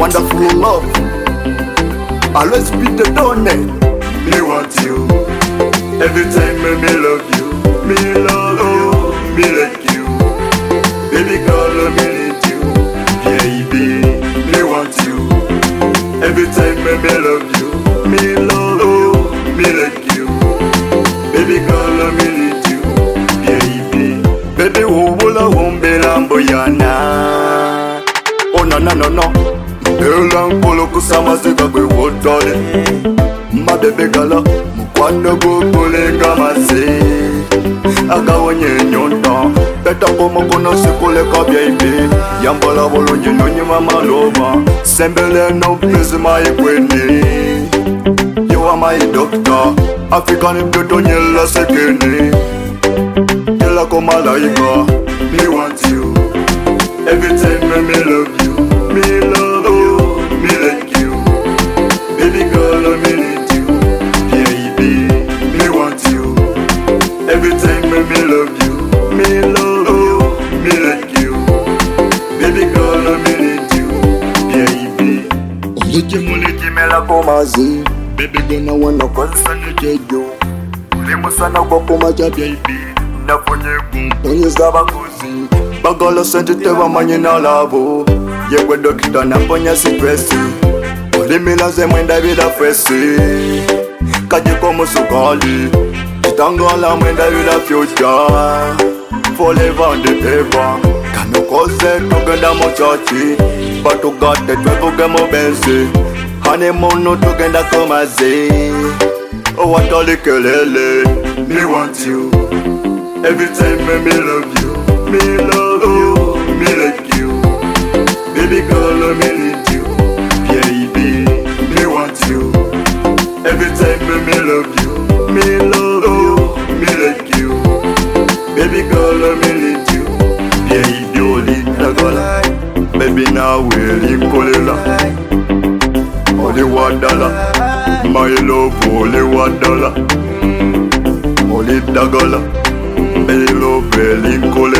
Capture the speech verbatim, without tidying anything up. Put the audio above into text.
wonderful love. Always be the donor. Me want you. Every time me, me love you. Me love you. Me like you. Baby girl, me need you. Baby, me want you. Every time me, me love you. Me love you. Me like you. Baby girl, me need you. Baby, baby, who will I won't be lamboyana? Oh no no no no. Elang polo kusama zika kwe wotole. Ma baby gala mukwano go kulenga mase. Akawonye nyonta Peta pomo kono sikule ka baby. Yambala bolonye nonye mama lova. Sembele no please my queen. You are my doctor. African beauty nyela sekene. Yela ko malaika. Me want you. Every time me, me love you. Me love you. Me like you. Baby girl, I me need you. Baby, me want you. Every time me, me love you. Me love you. Me like you. Baby girl, I me need you. Baby, Muliti muliti mela komazi. Baby gonna wanna consana jejo. Ulimo sana kwa kumaja baby. Nafonye kumponye zabakuzi. Bagalo sentite wa manye na lavo. Yegwe dokita naponya sitresi. Ulimila ze mwenda vida fesi. Kajiko musukali. Kitangala mwenda vida future. Forever and ever. Kano kose tugenda mochachi. Batugate twevuge mobenzi. Honeymoon tugenda komazi. Oh what all the kelele. Me want you. Every time me, me love you. Me love you. Me like you. Baby girl, me need you. Baby, me want you. Every time me, me love you. Me love you. Me like you. Baby girl, me need you. Baby, only the girl. Baby, now we're kolela. Only one dollar. My love, only one dollar. Only the girl. Me love, we're kolela.